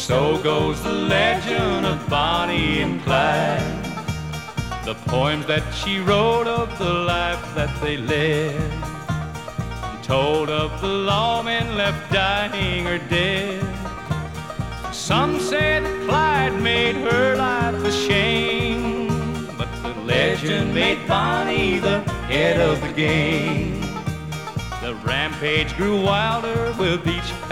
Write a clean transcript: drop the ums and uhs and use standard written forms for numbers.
So goes the legend of Bonnie and Clyde, the poems that she wrote of the life that they led, told of the lawmen left dying or dead. Some say that Clyde made her life a shame, but the legend made Bonnie the head of the game. The rampage grew wilder with each